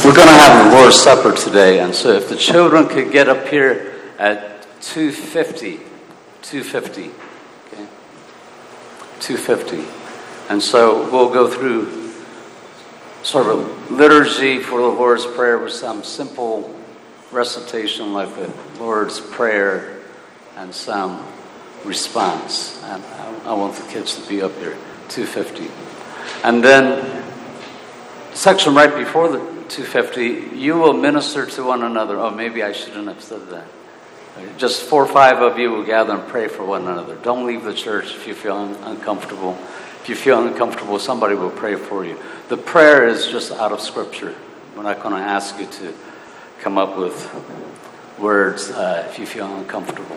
We're going to have the Lord's Supper today, and so if the children could get up here at 2:50, okay, 2:50, and so we'll go through sort of a liturgy for the Lord's Prayer with some simple recitation like the Lord's Prayer and some response. And I want the kids to be up here, 2:50, and then section right before the 2:50, you will minister to one another. Oh, maybe I shouldn't have said that. Just 4 or 5 of you will gather and pray for one another. Don't leave the church if you feel uncomfortable. If you feel uncomfortable, somebody will pray for you. The prayer is just out of Scripture. We're not going to ask you to come up with words if you feel uncomfortable.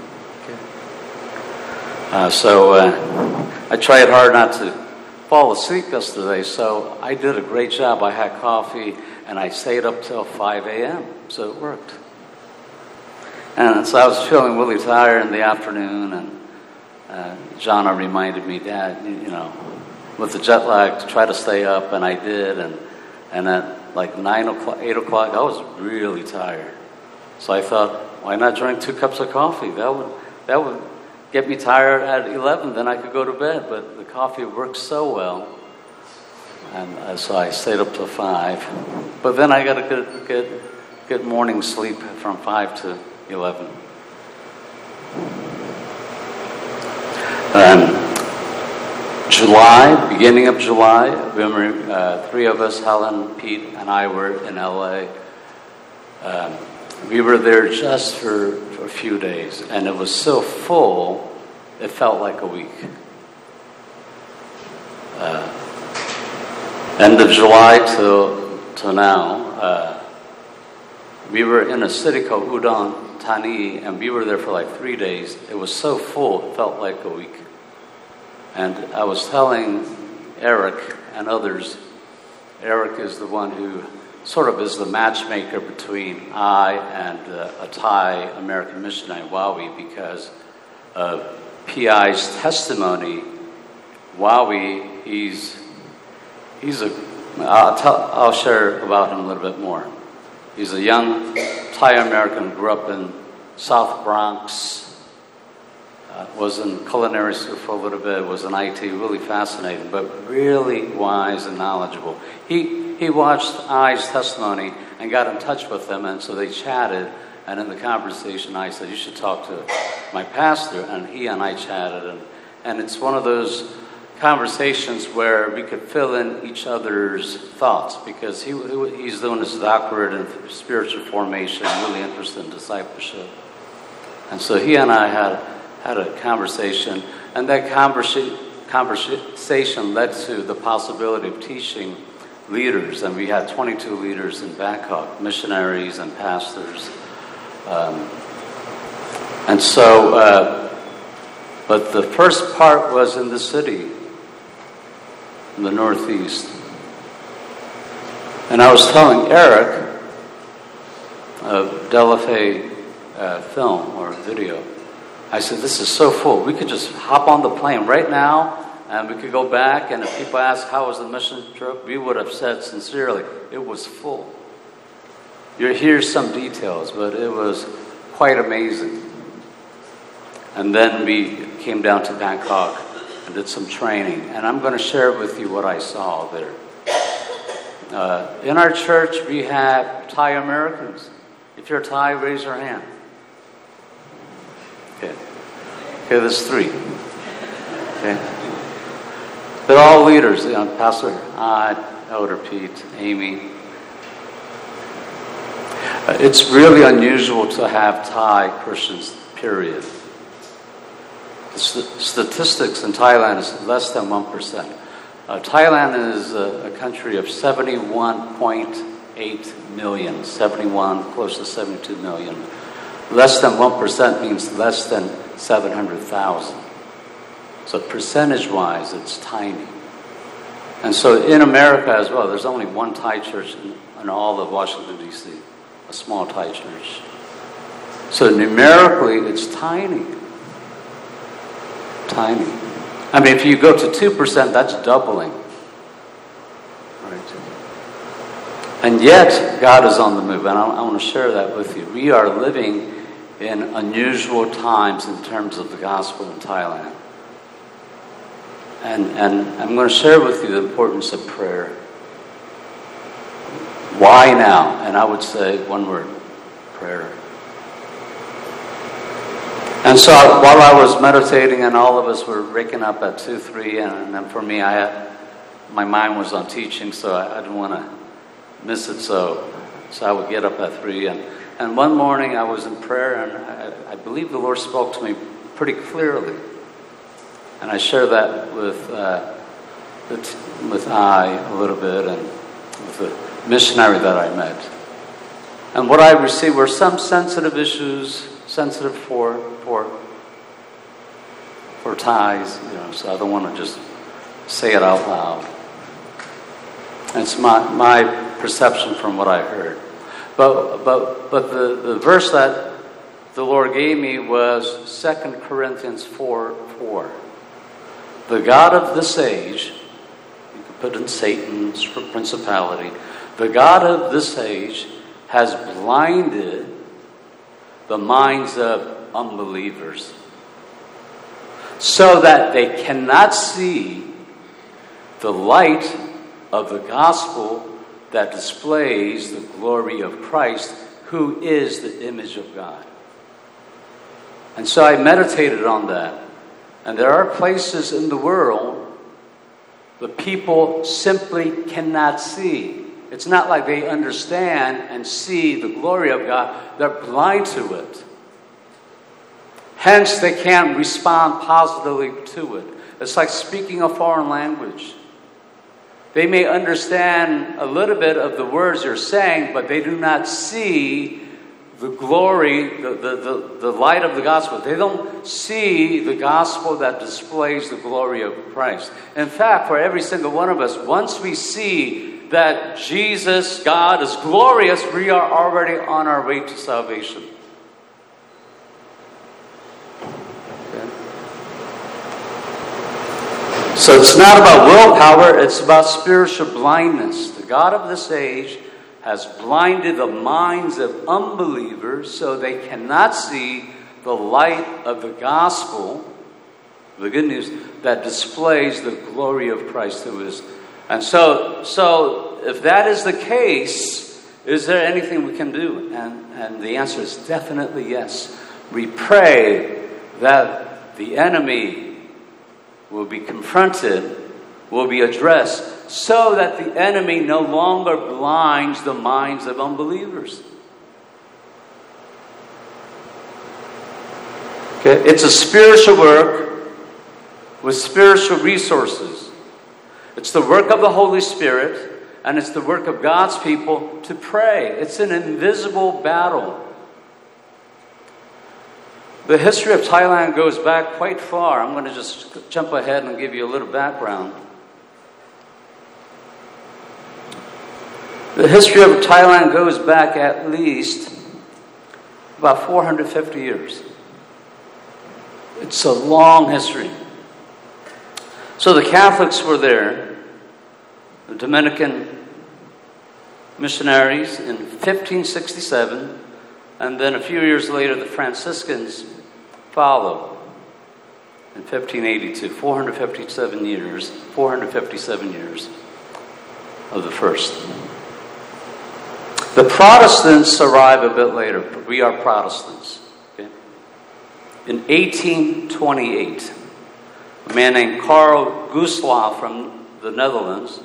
Okay. So I tried hard not to fall asleep yesterday, so I did a great job. I had coffee, and I stayed up till 5 a.m., so it worked. And so I was feeling really tired in the afternoon, and Jonna reminded me, Dad, you know, with the jet lag, to try to stay up, and I did, and at like 9 o'clock, 8 o'clock, I was really tired. So I thought, why not drink 2 cups of coffee? That would get me tired at 11, then I could go to bed, but the coffee worked so well. And so I stayed up till 5. But then I got a good morning sleep from 5 to 11. Beginning of July, remember 3 of us, Helen, Pete, and I were in LA. We were there just for a few days, and it was so full, it felt like a week. End of July till now, we were in a city called Udon Thani, and we were there for like 3 days. It was so full, it felt like a week. And I was telling Eric and others, Eric is the one who sort of is the matchmaker between I and a Thai American missionary, Wawi, because of P.I.'s testimony. Wawi, I'll share about him a little bit more. He's a young Thai American, grew up in South Bronx, was in culinary school for a little bit, was in IT, really fascinating, but really wise and knowledgeable. He watched I's testimony and got in touch with them, and so they chatted, and in the conversation I said, you should talk to my pastor, and he and I chatted, and it's one of those conversations where we could fill in each other's thoughts, because he's doing his doctorate in spiritual formation, really interested in discipleship. And so he and I had a conversation, and that conversation led to the possibility of teaching leaders, and we had 22 leaders in Bangkok, missionaries and pastors. But the first part was in the city, in the Northeast. And I was telling Eric of Delafay film or video, I said, this is so full. We could just hop on the plane right now, and we could go back, and if people ask how was the mission trip, we would have said sincerely, it was full. Here's some details, but it was quite amazing. And then we came down to Bangkok and did some training, and I'm going to share with you what I saw there. In our church, we have Thai Americans. If you're Thai, raise your hand. Okay, there's 3. Okay. They're all leaders, Pastor Elder Pete, Amy. It's really unusual to have Thai Christians, period. The statistics in Thailand is less than 1%. Thailand is a country of 71.8 million, 71, close to 72 million. Less than 1% means less than 700,000. So percentage-wise, it's tiny. And so in America as well, there's only one Thai church in all of Washington, D.C., a small Thai church. So numerically, it's tiny. Tiny. I mean, if you go to 2%, that's doubling. Right? And yet, God is on the move, and I want to share that with you. We are living in unusual times in terms of the gospel in Thailand. And I'm going to share with you the importance of prayer. Why now? And I would say one word, prayer. And so while I was meditating, and all of us were waking up at 2, 3, and then for me, my mind was on teaching, so I didn't want to miss it. So I would get up at 3, and one morning I was in prayer, and I believe the Lord spoke to me pretty clearly. And I share that with I a little bit, and with the missionary that I met. And what I received were some sensitive issues, sensitive for Thais, so I don't want to just say it out loud. And it's my perception from what I heard. But the verse that the Lord gave me was 2 Corinthians 4:4. The God of this age, you could put in Satan's principality, the God of this age has blinded the minds of unbelievers so that they cannot see the light of the gospel that displays the glory of Christ, who is the image of God. And so I meditated on that. And there are places in the world the people simply cannot see. It's not like they understand and see the glory of God. They're blind to it. Hence, they can't respond positively to it. It's like speaking a foreign language. They may understand a little bit of the words you're saying, but they do not see the glory, the light of the gospel. They don't see the gospel that displays the glory of Christ. In fact, for every single one of us, once we see that Jesus, God, is glorious, we are already on our way to salvation. Okay? So it's not about willpower, it's about spiritual blindness. The God of this age has blinded the minds of unbelievers so they cannot see the light of the gospel, the good news, that displays the glory of Christ who is. And so if that is the case, is there anything we can do? And the answer is definitely yes. We pray that the enemy will be confronted, will be addressed, so that the enemy no longer blinds the minds of unbelievers. Okay? It's a spiritual work with spiritual resources. It's the work of the Holy Spirit, and it's the work of God's people to pray. It's an invisible battle. The history of Thailand goes back quite far. I'm going to just jump ahead and give you a little background. The history of Thailand goes back at least about 450 years. It's a long history. So the Catholics were there, the Dominican missionaries in 1567, and then a few years later the Franciscans followed in 1582, 457 years of the first. The Protestants arrive a bit later. We are Protestants. Okay? In 1828, a man named Karl Gustav from the Netherlands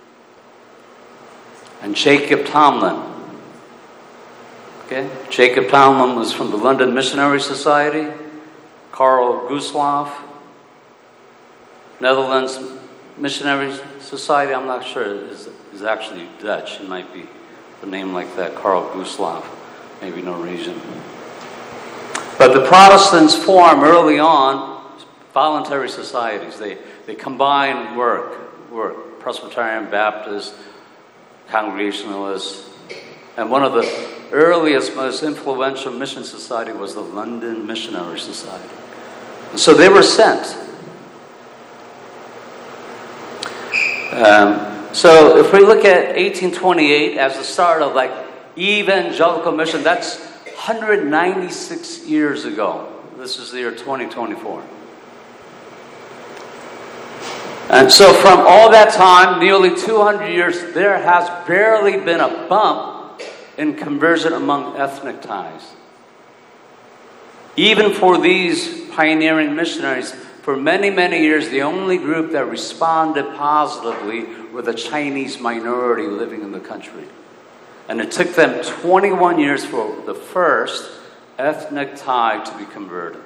and Jacob Tomlin. Okay? Jacob Tomlin was from the London Missionary Society. Karl Gustav, Netherlands Missionary Society, I'm not sure, is actually Dutch. It might be a name like that, Karl Gustav, maybe Norwegian. But the Protestants form early on voluntary societies. They combine work, Presbyterian, Baptist, Congregationalists. And one of the earliest, most influential mission society was the London Missionary Society. And so they were sent. So if we look at 1828 as the start of like evangelical mission, that's 196 years ago. This is the year 2024. And so from all that time, nearly 200 years, there has barely been a bump in conversion among ethnic Thais. Even for these pioneering missionaries, for many, many years, the only group that responded positively were the Chinese minority living in the country. And it took them 21 years for the first ethnic Thai to be converted.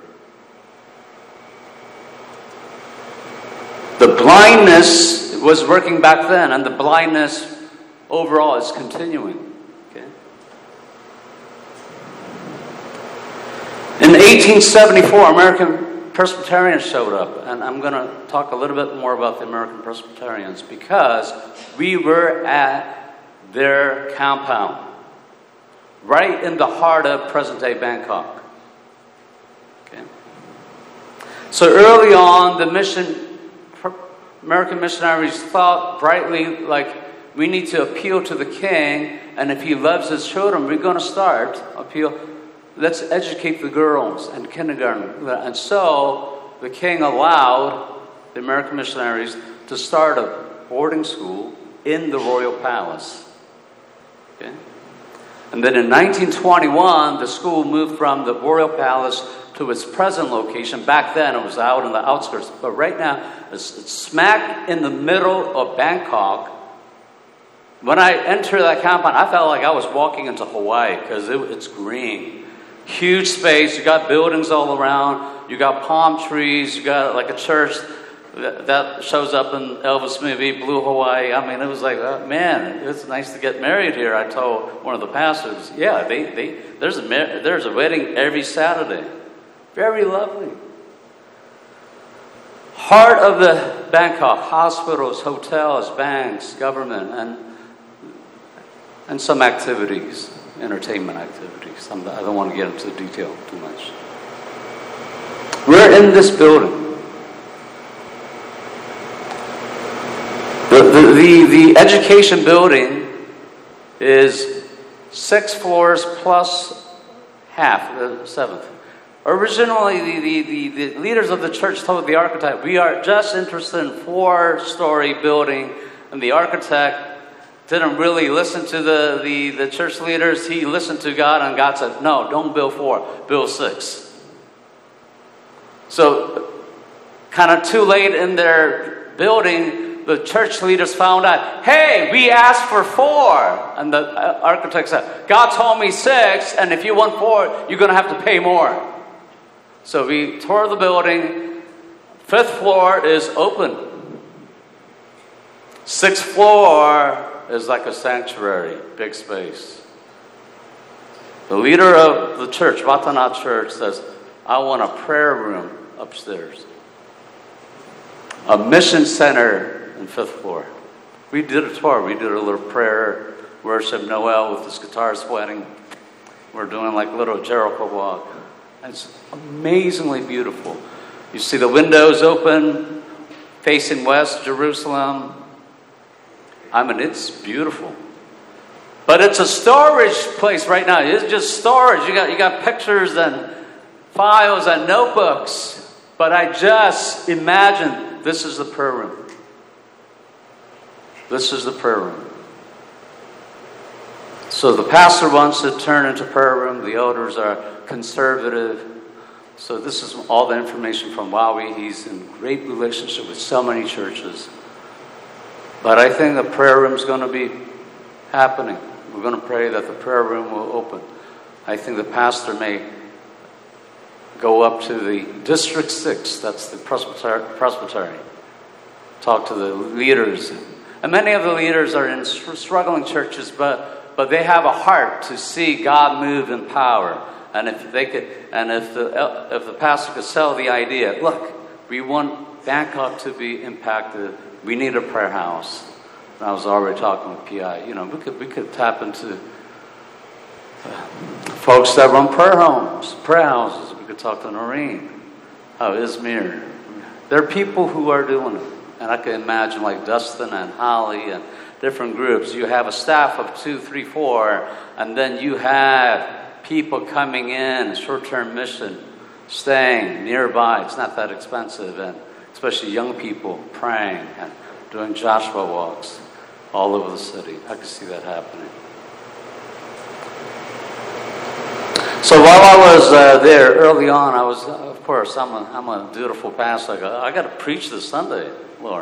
The blindness was working back then, and the blindness overall is continuing. Okay? In 1874, American Presbyterians showed up, and I'm going to talk a little bit more about the American Presbyterians because we were at their compound, right in the heart of present-day Bangkok. Okay? So early on, the American missionaries thought brightly, like, we need to appeal to the king, and if he loves his children, we're going to start appeal. Let's educate the girls in kindergarten. And so the king allowed the American missionaries to start a boarding school in the royal palace. Okay? And then in 1921, the school moved from the royal palace to its present location. Back then, it was out in the outskirts. But right now, it's smack in the middle of Bangkok. When I entered that compound, I felt like I was walking into Hawaii because it's green. Huge space. You got buildings all around. You got palm trees. You got like a church that shows up in Elvis movie, Blue Hawaii. I mean, it was like, man, it's nice to get married here. I told one of the pastors, yeah, there's a wedding every Saturday. Very lovely. Heart of the Bangkok, hospitals, hotels, banks, government, and some activities, entertainment activities. I don't want to get into detail too much. We're in this building. The education building is 6 floors plus half, the seventh. Originally, the leaders of the church told the architect, we are just interested in 4-story building, and the architect didn't really listen to the church leaders. He listened to God, and God said, no, don't build 4, build 6. So, kind of too late in their building, the church leaders found out, hey, we asked for 4. And the architect said, God told me 6, and if you want 4, you're going to have to pay more. So we tore the building. 5th floor is open. 6th floor is like a sanctuary, big space. The leader of the church, Vatana Church, says, I want a prayer room upstairs. A mission center in 5th floor. We did a tour. We did a little prayer, worship, Noel with his guitar sweating. We're doing like a little Jericho walk. It's amazingly beautiful. You see the windows open, facing west, Jerusalem. I mean, it's beautiful. But it's a storage place right now. It's just storage. You got pictures and files and notebooks. But I just imagine this is the prayer room. This is the prayer room. So the pastor wants to turn into prayer room. The elders are conservative. So this is all the information from Wawi. He's in great relationship with so many churches. But I think the prayer room is going to be happening. We're going to pray that the prayer room will open. I think the pastor may go up to the District 6, that's the Presbytery, talk to the leaders. And many of the leaders are in struggling churches, but they have a heart to see God move in power. And if they could, and if the pastor could sell the idea, look, we want Bangkok to be impacted. We need a prayer house. And I was already talking with PI. You know, we could tap into folks that run prayer houses. We could talk to Noreen, Izmir. There are people who are doing it, and I can imagine like Dustin and Holly and different groups. You have a staff of 2, 3, 4, and then you have people coming in, short-term mission, staying nearby. It's not that expensive, and especially young people praying and doing Joshua walks all over the city. I can see that happening. So while I was there early on, I was, of course, I'm a dutiful pastor. I got to preach this Sunday, Lord.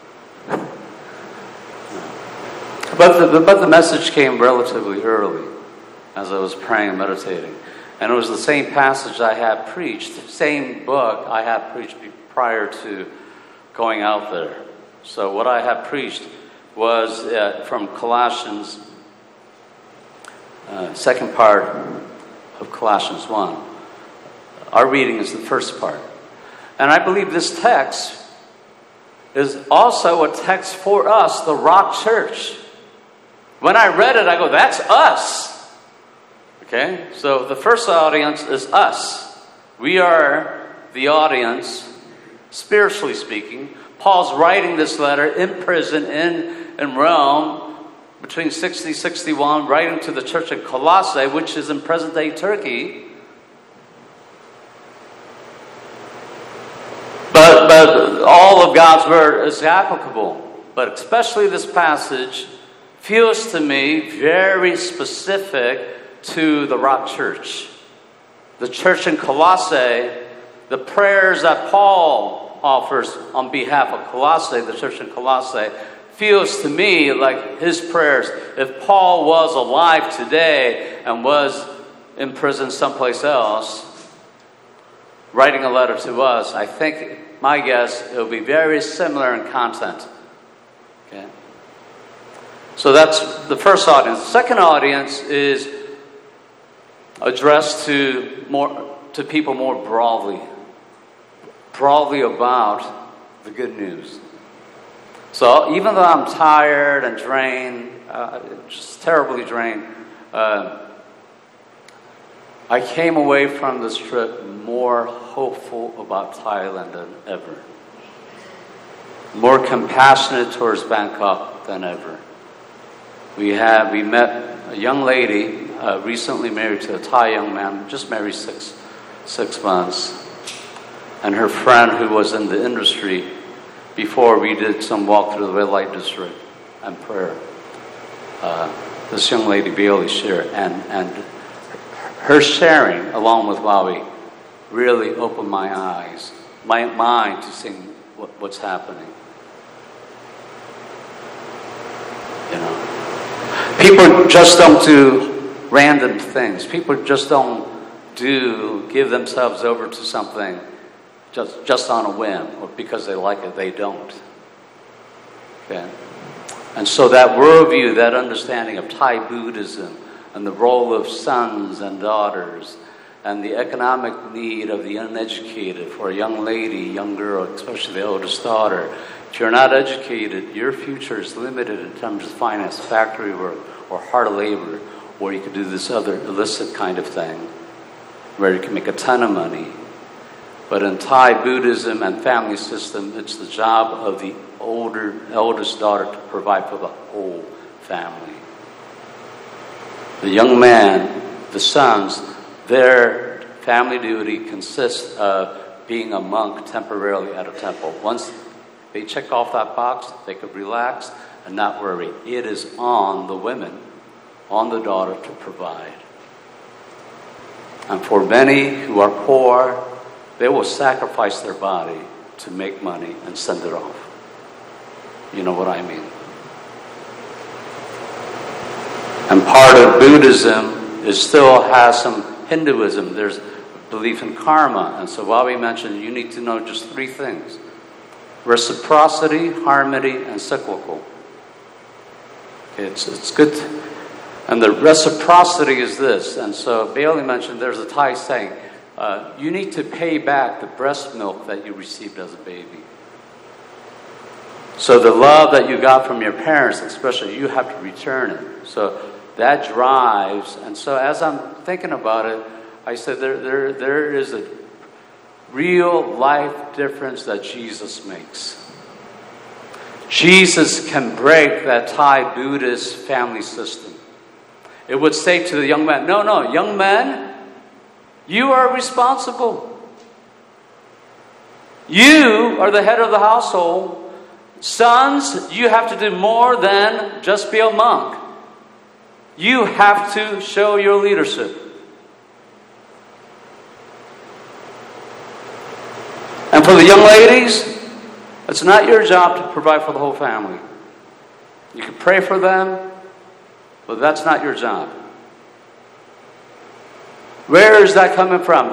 But the message came relatively early as I was praying and meditating. And it was the same passage I had preached, same book I had preached prior to going out there. So what I had preached was from Colossians, second part of Colossians 1. Our reading is the first part. And I believe this text is also a text for us, the Rock Church. When I read it, I go, that's us. Okay? So the first audience is us. We are the audience, spiritually speaking. Paul's writing this letter in prison in Rome between 60 and 61, writing to the church in Colossae, which is in present-day Turkey. But all of God's word is applicable. But especially this passage feels to me very specific to the Rock Church. The church in Colossae, the prayers that Paul offers on behalf of Colossae, the church in Colossae, feels to me like his prayers. If Paul was alive today and was in prison someplace else, writing a letter to us, I think, my guess, it will be very similar in content. Okay? So that's the first audience. The second audience is addressed to people more broadly about the good news. So even though I'm tired and drained, just terribly drained, I came away from this trip more hopeful about Thailand than ever. More compassionate towards Bangkok than ever. We met a young lady, recently married to a Thai young man, just married six months, and her friend who was in the industry before we did some walk through the red light district and prayer. This young lady, Bailey, shared, and her sharing, along with Wawi, really opened my eyes, my mind to seeing what's happening. You know, people just don't do random things. People just don't give themselves over to something just on a whim or because they like it. They don't. Okay? And so that worldview, that understanding of Thai Buddhism and the role of sons and daughters and the economic need of the uneducated for a young lady, young girl, especially the oldest daughter. If you're not educated, your future is limited in terms of finance, factory work, or hard labor, or you could do this other illicit kind of thing where you can make a ton of money. But in Thai Buddhism and family system, it's the job of the eldest daughter to provide for the whole family. The young man, the sons, their family duty consists of being a monk temporarily at a temple. Once they check off that box, they could relax and not worry. It is on the women, on the daughter to provide. And for many who are poor, they will sacrifice their body to make money and send it off. You know what I mean? And part of Buddhism still has some Hinduism. There's belief in karma. And so while we mentioned, you need to know just three things. Reciprocity, harmony, and cyclical. It's good. And the reciprocity is this. And so Bailey mentioned there's a Thai saying, you need to pay back the breast milk that you received as a baby. So the love that you got from your parents, especially, you have to return it. So that drives. And so as I'm thinking about it, I said there is a real life difference that Jesus makes. Jesus can break that Thai Buddhist family system. It would say to the young man, no, young man, you are responsible. You are the head of the household. Sons, you have to do more than just be a monk. You have to show your leadership. And for the young ladies, it's not your job to provide for the whole family. You can pray for them, but that's not your job. Where is that coming from?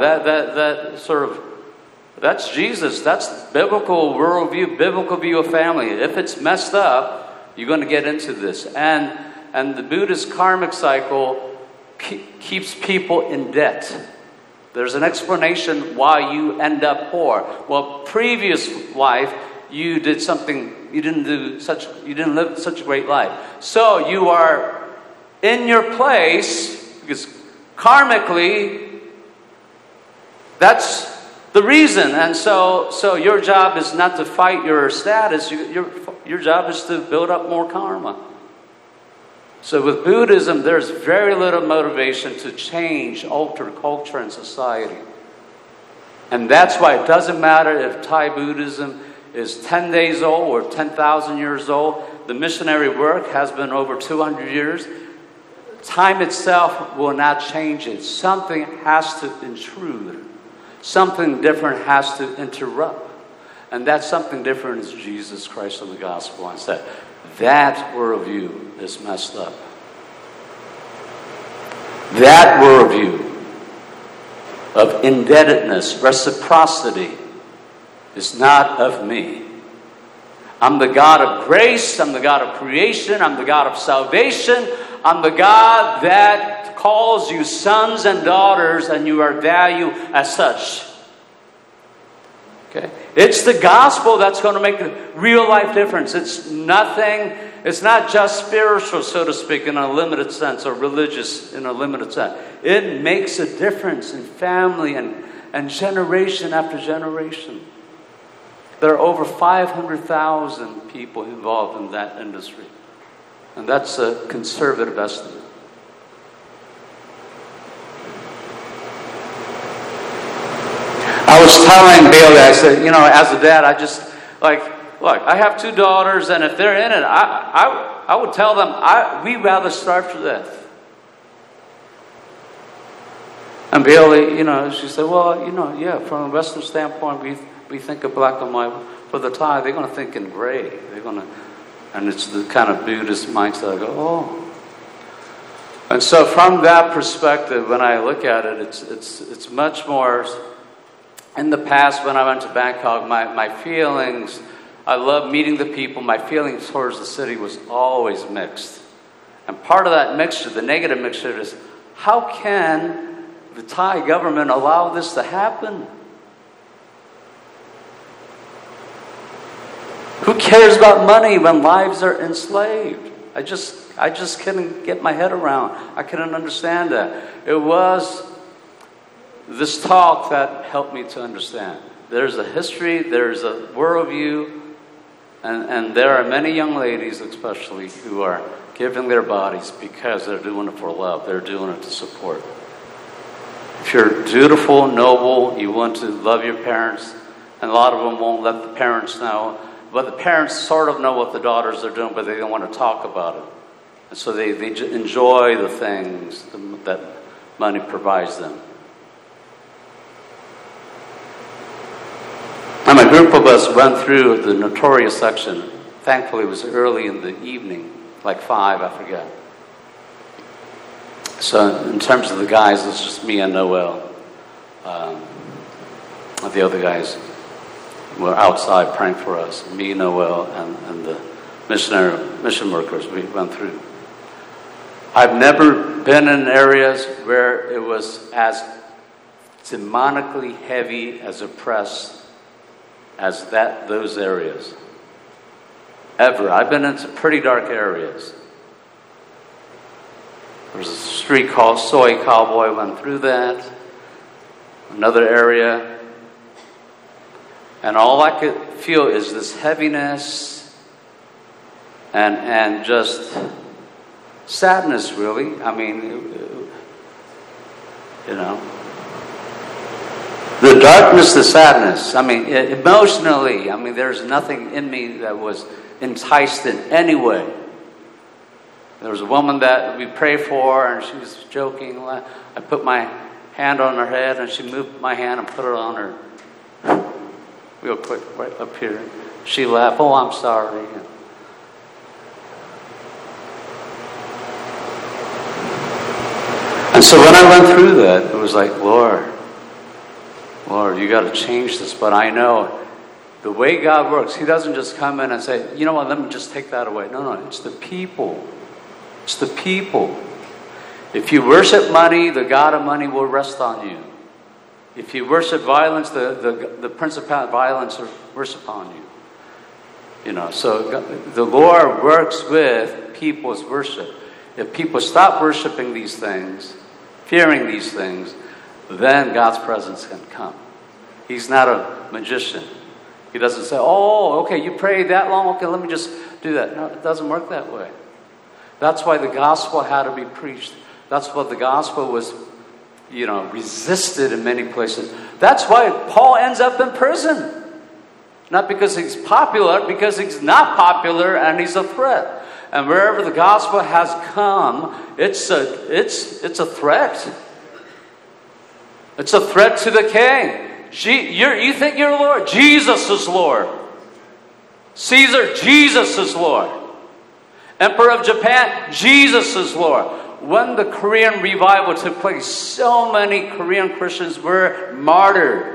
That's Jesus. That's biblical worldview, biblical view of family. If it's messed up, you're going to get into this. And the Buddhist karmic cycle keeps people in debt. There's an explanation why you end up poor. Well, previous life, you did something, you didn't live such a great life. So you are in your place, because karmically, that's the reason. And so your job is not to fight your status. Your job is to build up more karma. So with Buddhism, there's very little motivation to change, alter culture and society. And that's why it doesn't matter if Thai Buddhism is 10 days old or 10,000 years old. The missionary work has been over 200 years. Time itself will not change it. Something has to intrude. Something different has to interrupt. And that something different is Jesus Christ of the gospel. I said, that worldview is messed up. That worldview of indebtedness, reciprocity, is not of me. I'm the God of grace. I'm the God of creation. I'm the God of salvation. I'm the God that calls you sons and daughters, and you are valued as such. Okay? It's the gospel that's going to make a real life difference. It's not just spiritual, so to speak, in a limited sense, or religious in a limited sense. It makes a difference in family and generation after generation. There are over 500,000 people involved in that industry. And that's a conservative estimate. I was telling Bailey, I said, as a dad, I just, look, I have 2 daughters, and if they're in it, I would tell them, we'd rather starve to death. And Bailey, she said, well, yeah, from a Western standpoint, we think of black and white. For the Thai, they're going to think in gray. And it's the kind of Buddhist mindset. I go, oh. And so from that perspective, when I look at it, it's much more. In the past, when I went to Bangkok, my feelings, I love meeting the people. My feelings towards the city was always mixed. And part of that mixture, the negative mixture, is how can the Thai government allow this to happen? Who cares about money when lives are enslaved? I just couldn't get my head around. I couldn't understand that. It was this talk that helped me to understand. There's a history, there's a worldview, and there are many young ladies especially who are giving their bodies because they're doing it for love. They're doing it to support. If you're dutiful, noble, you want to love your parents, and a lot of them won't let the parents know. But the parents sort of know what the daughters are doing, but they don't want to talk about it. And so they enjoy the things that money provides them. And a group of us went through the Notorious section. Thankfully, it was early in the evening, like 5, I forget. So in terms of the guys, it's just me and Noel. The other guys were outside praying for us. Me, Noel, and the mission workers we went through. I've never been in areas where it was as demonically heavy, as oppressed as those areas. Ever. I've been into pretty dark areas. There's a street called Soy Cowboy, went through that. Another area. And all I could feel is this heaviness and just sadness, really. I mean, you know, the darkness, the sadness. I mean, emotionally, I mean, there's nothing in me that was enticed in any way. There was a woman that we prayed for, and she was joking. I put my hand on her head, and she moved my hand and put it on her real quick, right up here. She laughed. Oh, I'm sorry. And so when I went through that, it was like, Lord, you got to change this. But I know the way God works, He doesn't just come in and say, you know what, let me just take that away. No, it's the people. It's the people. If you worship money, the God of money will rest on you. If you worship violence, the principality of violence will rest upon you. You know, so the Lord works with people's worship. If people stop worshiping these things, fearing these things, then God's presence can come. He's not a magician. He doesn't say, oh, okay, you prayed that long, okay, let me just do that. No, it doesn't work that way. That's why the gospel had to be preached. That's what the gospel was, resisted in many places. That's why Paul ends up in prison. Not because he's popular, because he's not popular and he's a threat. And wherever the gospel has come, it's a threat. It's a threat to the king. You think you're Lord? Jesus is Lord. Caesar, Jesus is Lord. Emperor of Japan, Jesus is Lord. When the Korean revival took place, so many Korean Christians were martyred.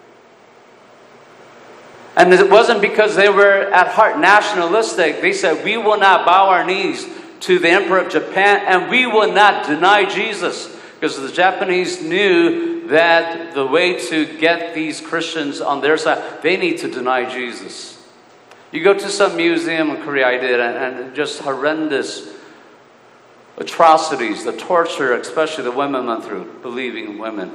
And it wasn't because they were at heart nationalistic. They said, we will not bow our knees to the Emperor of Japan, and we will not deny Jesus. Because the Japanese knew that the way to get these Christians on their side, they need to deny Jesus. You go to some museum in Korea, I did, and just horrendous atrocities, the torture, especially the women went through, believing women.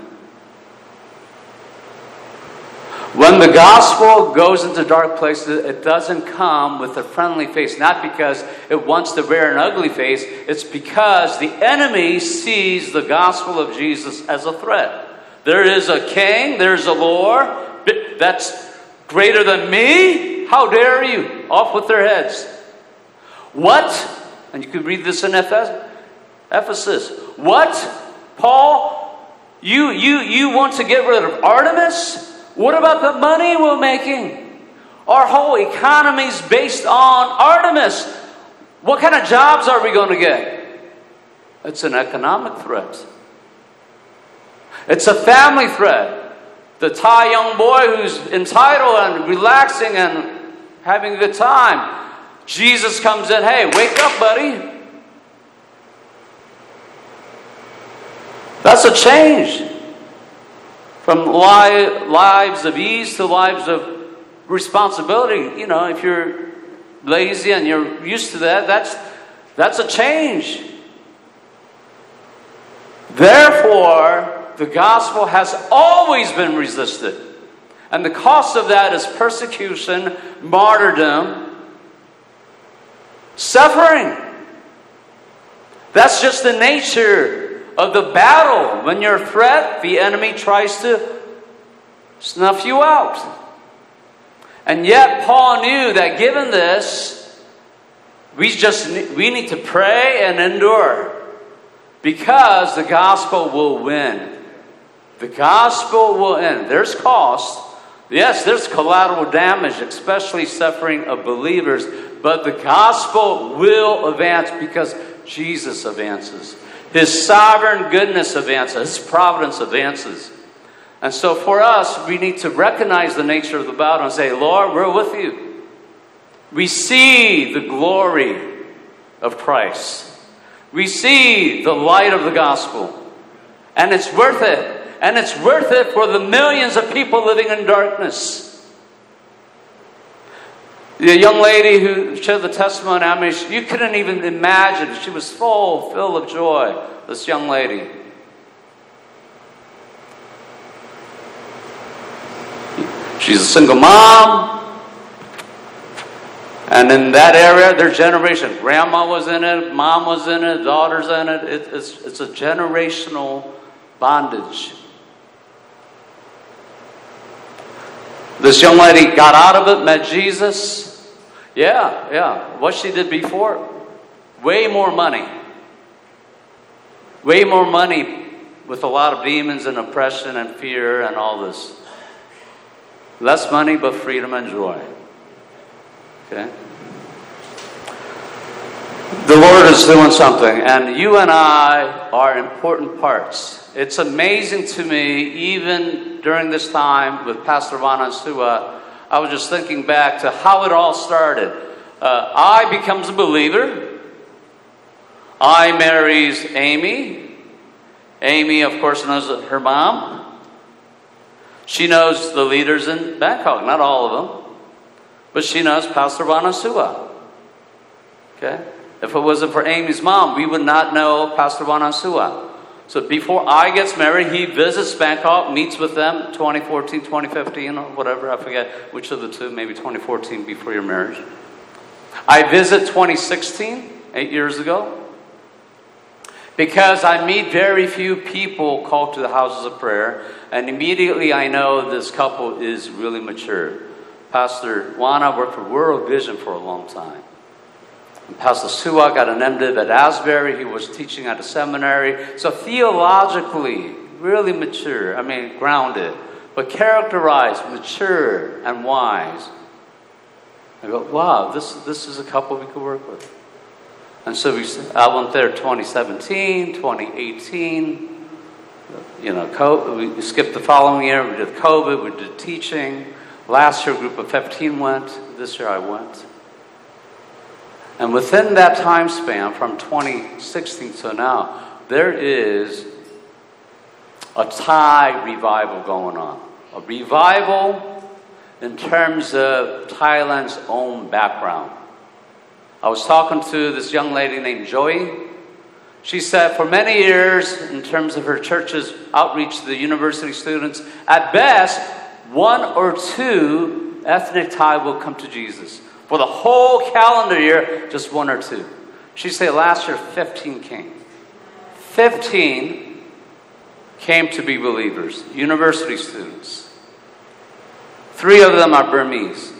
When the gospel goes into dark places, it doesn't come with a friendly face. Not because it wants to wear an ugly face. It's because the enemy sees the gospel of Jesus as a threat. There is a king, there's a Lord that's greater than me. How dare you? Off with their heads. What? And you can read this in Ephesus. What? Paul, you want to get rid of Artemis? What about the money we're making? Our whole economy is based on Artemis. What kind of jobs are we going to get? It's an economic threat. It's a family threat. The Thai young boy who's entitled and relaxing and having a good time. Jesus comes in, hey, wake up, buddy. That's a change. From lives of ease to lives of responsibility. If you're lazy and you're used to that, that's a change. Therefore, the gospel has always been resisted. And the cost of that is persecution, martyrdom, suffering. That's just the nature of the battle. When you're a threat, the enemy tries to snuff you out. And yet Paul knew that given this, we need to pray and endure, because the gospel will win. The gospel will win. There's cost. Yes, there's collateral damage, especially suffering of believers, but the gospel will advance because Jesus advances. His sovereign goodness advances. His providence advances. And so for us, we need to recognize the nature of the battle and say, Lord, we're with you. We see the glory of Christ. We see the light of the gospel. And it's worth it. And it's worth it for the millions of people living in darkness. The young lady who shared the testimony, you couldn't even imagine. She was filled of joy, this young lady. She's a single mom. And in that area, their generation, grandma was in it, mom was in it, daughter's in it. It's a generational bondage. This young lady got out of it, met Jesus. Yeah. What she did before, way more money. Way more money with a lot of demons and oppression and fear and all this. Less money, but freedom and joy. Okay? The Lord is doing something, and you and I are important parts. It's amazing to me, even during this time with Pastor Vana and Sua, I was just thinking back to how it all started. I becomes a believer. I marries Amy. Amy, of course, knows her mom. She knows the leaders in Bangkok, not all of them. But she knows Pastor Vana Sua. Okay? If it wasn't for Amy's mom, we would not know Pastor Vana Sua. So before I gets married, he visits Bangkok, meets with them, 2014, 2015, or whatever, I forget which of the two, maybe 2014 before your marriage. I visit 2016, 8 years ago, because I meet very few people called to the houses of prayer, and immediately I know this couple is really mature. Pastor Wana worked for World Vision for a long time. And Pastor Sua got an MDiv at Asbury. He was teaching at a seminary. So theologically, really mature. Grounded. But characterized, mature, and wise. I go, wow, this is a couple we could work with. And so I went there 2017, 2018. We skipped the following year. We did COVID. We did teaching. Last year, a group of 15 went. This year, I went. And within that time span, from 2016 to now, there is a Thai revival going on. A revival in terms of Thailand's own background. I was talking to this young lady named Joy. She said for many years, in terms of her church's outreach to the university students, at best, 1 or 2 ethnic Thai will come to Jesus. For the whole calendar year, just 1 or 2. She said last year, 15 came. 15 came to be believers, university students. 3 of them are Burmese.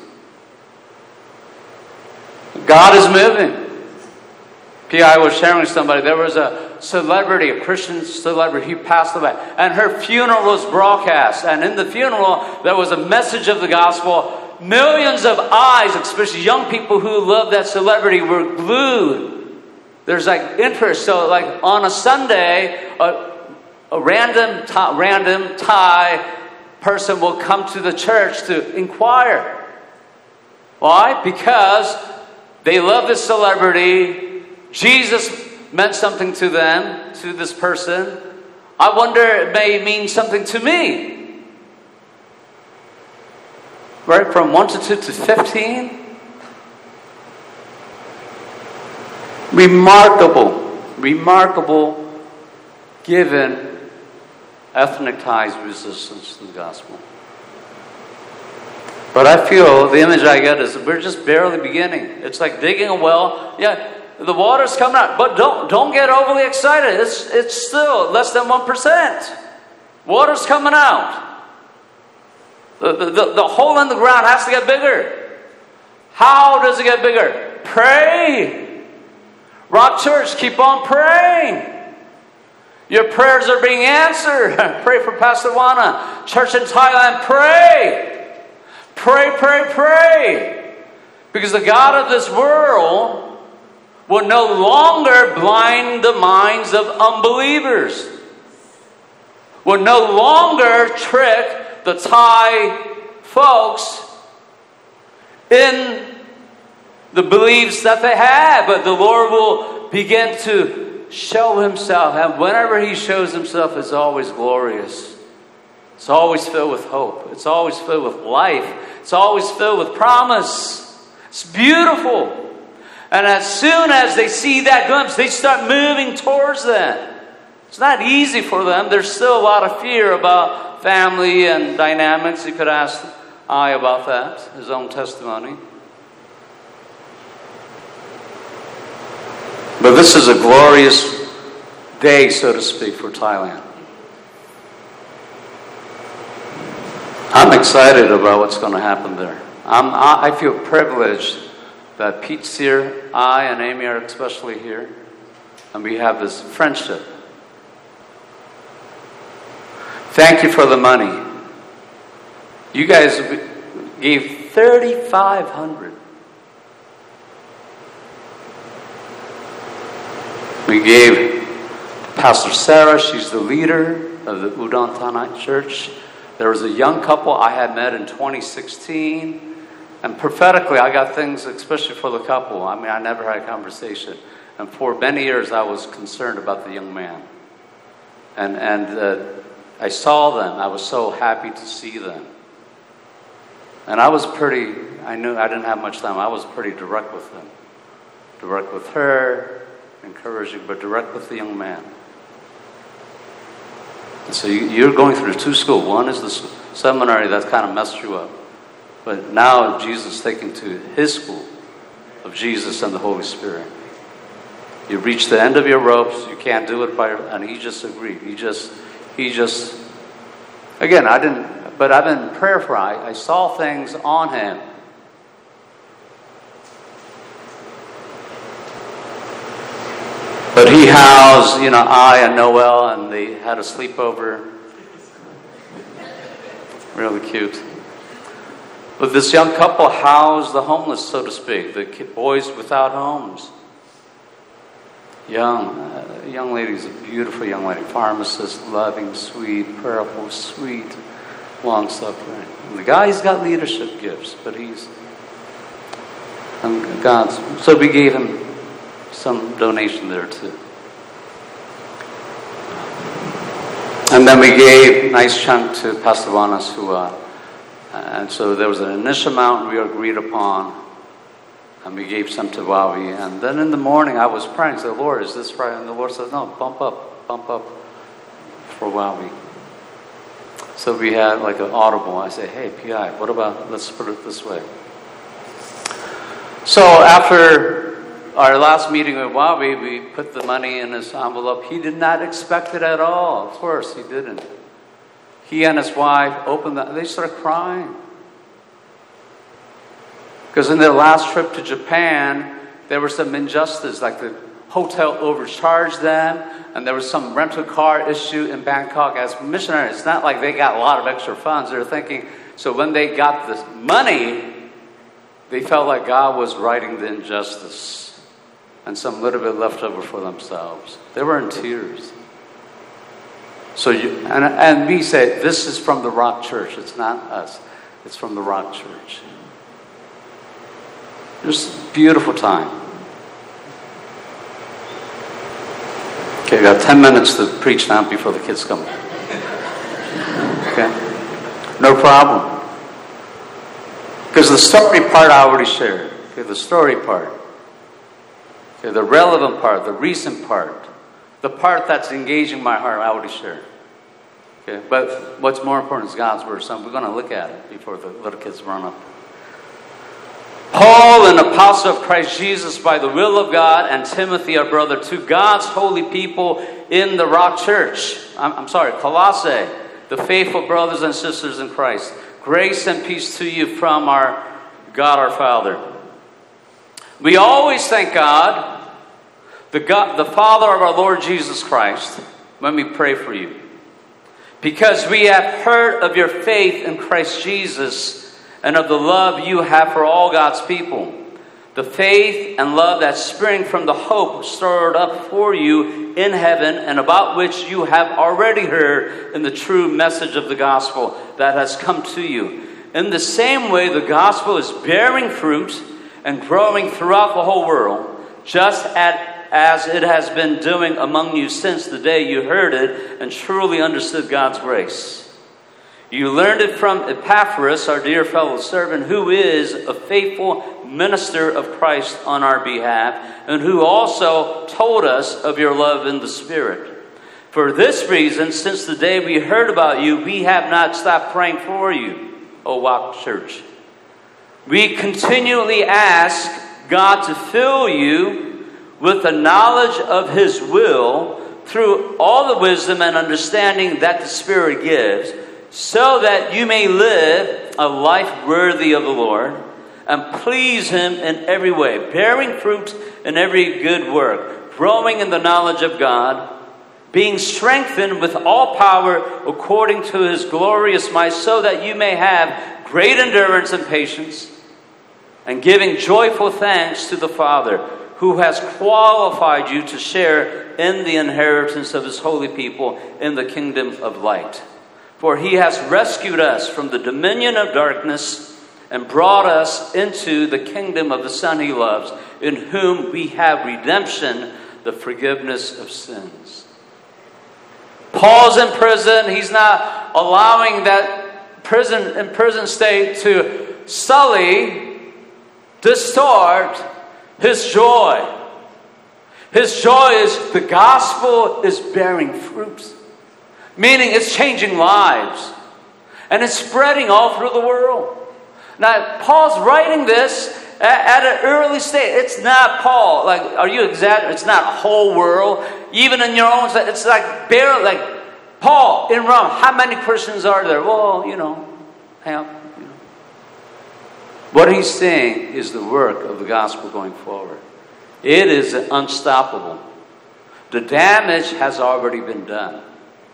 God is moving. P.I. was sharing with somebody, there was a celebrity, a Christian celebrity, he passed away. And her funeral was broadcast. And in the funeral, there was a message of the gospel. Millions of eyes, especially young people who love that celebrity, were glued. There's interest. So on a Sunday, a random Thai person will come to the church to inquire. Why? Because they love this celebrity. Jesus meant something to them, to this person. I wonder, it may mean something to me. Right, from 1 to 2 to 15. Remarkable, given ethnic Thai's resistance to the gospel. But I feel the image I get is we're just barely beginning. It's like digging a well. Yeah, the water's coming out, but don't get overly excited. It's still less than 1%. Water's coming out. The hole in the ground has to get bigger. How does it get bigger? Pray. Rock Church, keep on praying. Your prayers are being answered. Pray for Pastor Wana. Church in Thailand, pray. Pray. Because the God of this world will no longer blind the minds of unbelievers. Will no longer trick the Thai folks in the beliefs that they have. But the Lord will begin to show himself. And whenever he shows himself, it's always glorious. It's always filled with hope. It's always filled with life. It's always filled with promise. It's beautiful. And as soon as they see that glimpse, they start moving towards that. It's not easy for them. There's still a lot of fear about family and dynamics. You could ask I about that, his own testimony. But this is a glorious day, so to speak, for Thailand. I'm excited about what's going to happen there. I feel privileged that Pete's here, I and Amy are especially here, and we have this friendship. Thank you for the money. You guys gave $3,500. We gave Pastor Sarah, she's the leader of the Udon Thani Church. There was a young couple I had met in 2016. And prophetically, I got things, especially for the couple. I mean, I never had a conversation. And for many years, I was concerned about the young man. And I saw them. I was so happy to see them. And I knew I didn't have much time. I was pretty direct with them. Direct with her, encouraging, but direct with the young man. And so you're going through two schools. One is the seminary that's kind of messed you up. But now Jesus is taking to his school of Jesus and the Holy Spirit. You reach the end of your ropes. You can't do it and he just agreed. He just, again, I've been in prayer for him. I saw things on him. But he housed, I and Noel, and they had a sleepover. Really cute. But this young couple housed the homeless, so to speak, the boys without homes. Young lady's a beautiful young lady, pharmacist, loving, sweet, prayerful, sweet, long-suffering. And the guy's got leadership gifts, but he's God's. So we gave him some donation there too. And then we gave a nice chunk to Pastor Vanas, and so there was an initial amount we agreed upon, and we gave some to Wawi. And then in the morning I was praying, I said, Lord, is this right? And the Lord says, no, bump up for Wawi. So we had like an audible. I said, hey, PI, what about, let's put it this way. So after our last meeting with Wawi, we put the money in his envelope. He did not expect it at all. Of course, he didn't. He and his wife they started crying. Because in their last trip to Japan, there was some injustice, like the hotel overcharged them, and there was some rental car issue in Bangkok. As missionaries, it's not like they got a lot of extra funds. They were thinking, so when they got this money, they felt like God was righting the injustice, and some little bit left over for themselves. They were in tears. So and we say, this is from the Rock Church. It's not us. It's from the Rock Church. Just a beautiful time. Okay, we got 10 minutes to preach now before the kids come. Okay? No problem. Because the story part I already shared. Okay, the story part. Okay, the relevant part, the recent part. The part that's engaging my heart, I already shared. Okay, but what's more important is God's word. So we're going to look at it before the little kids run up. Paul, an apostle of Christ Jesus by the will of God, and Timothy, our brother, to God's holy people in the Rock Church. Colossae, the faithful brothers and sisters in Christ. Grace and peace to you from our God our Father. We always thank God, the Father of our Lord Jesus Christ, when we pray for you. Because we have heard of your faith in Christ Jesus and of the love you have for all God's people. The faith and love that spring from the hope stored up for you in heaven, and about which you have already heard in the true message of the gospel that has come to you. In the same way, the gospel is bearing fruit and growing throughout the whole world, just as it has been doing among you since the day you heard it and truly understood God's grace. You learned it from Epaphras, our dear fellow servant, who is a faithful minister of Christ on our behalf, and who also told us of your love in the Spirit. For this reason, since the day we heard about you, we have not stopped praying for you, O Rock Church. We continually ask God to fill you with the knowledge of His will, through all the wisdom and understanding that the Spirit gives, so that you may live a life worthy of the Lord, and please Him in every way, bearing fruit in every good work, growing in the knowledge of God, being strengthened with all power according to His glorious might, so that you may have great endurance and patience, and giving joyful thanks to the Father, who has qualified you to share in the inheritance of His holy people in the kingdom of light. For He has rescued us from the dominion of darkness and brought us into the kingdom of the Son He loves, in whom we have redemption, the forgiveness of sins. Paul's in prison. He's not allowing that prison state to distort his joy. His joy is the gospel is bearing fruit, meaning it's changing lives, and it's spreading all through the world. Now, Paul's writing this at an early stage. It's not Paul. Like, are you exaggerating? It's not a whole world. Even in your own, it's like barely, like Paul in Rome. How many Christians are there? Well, What he's saying is the work of the gospel going forward. It is unstoppable. The damage has already been done.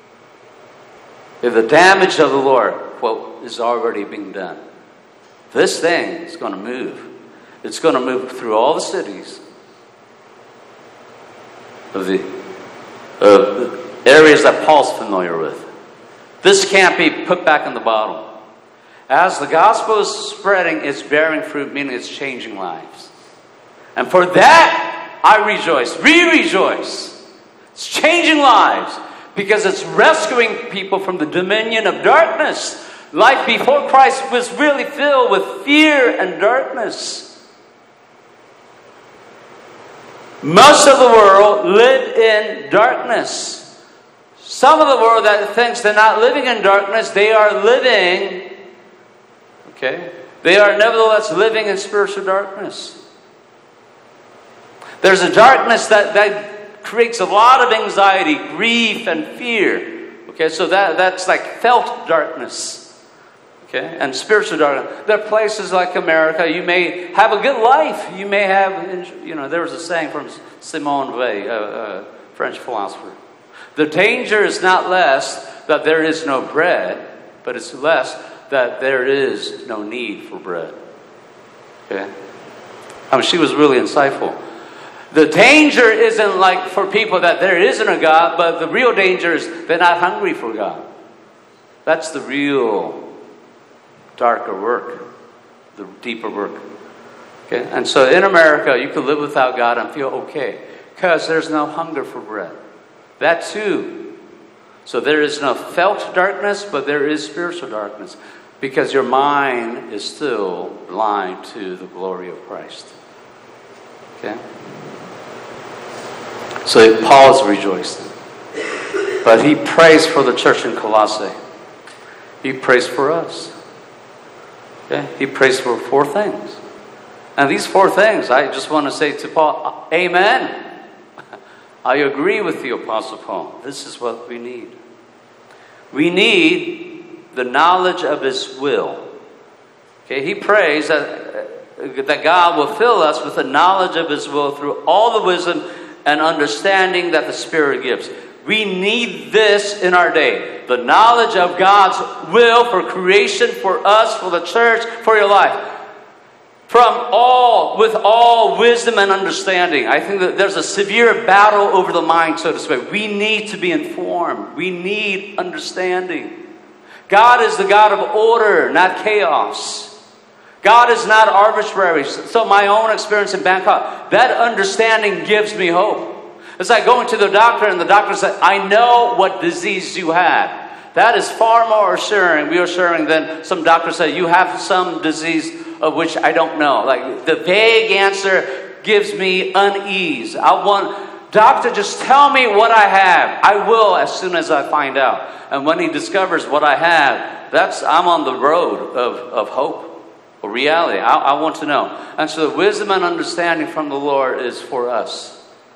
If the damage of the Lord, quote, is already being done, this thing is going to move. It's going to move through all the cities of the areas that Paul's familiar with. This can't be put back in the bottle. As the gospel is spreading, it's bearing fruit, meaning it's changing lives. And for that, I rejoice. We rejoice. It's changing lives because it's rescuing people from the dominion of darkness. Life before Christ was really filled with fear and darkness. Most of the world lived in darkness. Some of the world that thinks they're not living in darkness, they are living, they are nevertheless living in spiritual darkness. There's a darkness that creates a lot of anxiety, grief, and fear. So that's like felt darkness. And spiritual darkness. There are places like America, you may have a good life. You may have, there was a saying from Simone Weil, a French philosopher. The danger is not less that there is no bread, but it's less that there is no need for bread. She was really insightful. The danger isn't like for people that there isn't a God, but the real danger is they're not hungry for God. That's the real darker work, the deeper work. And so in America, you can live without God and feel okay because there's no hunger for bread. That too. So there is no felt darkness, but there is spiritual darkness because your mind is still blind to the glory of Christ. So Paul is rejoicing. But he prays for the church in Colossae. He prays for us. He prays for 4 things. And these 4 things, I just want to say to Paul, amen. I agree with the Apostle Paul. This is what we need. We need the knowledge of His will. He prays that God will fill us with the knowledge of His will through all the wisdom and understanding that the Spirit gives. We need this in our day. The knowledge of God's will for creation, for us, for the church, for your life. With all wisdom and understanding. I think that there's a severe battle over the mind, so to speak. We need to be informed. We need understanding. God is the God of order, not chaos. God is not arbitrary. So my own experience in Bangkok, that understanding gives me hope. It's like going to the doctor and the doctor said, I know what disease you have. That is far more reassuring than some doctor said, you have some disease of which I don't know. Like the vague answer gives me unease. I want, doctor, just tell me what I have. I will as soon as I find out. And when he discovers what I have, I'm on the road of hope. Reality. I want to know. And so the wisdom and understanding from the Lord is for us.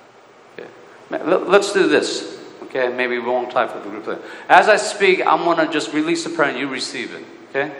Let's do this. Okay, maybe we won't type for the group. As I speak, I'm going to just release a prayer and you receive it. Okay?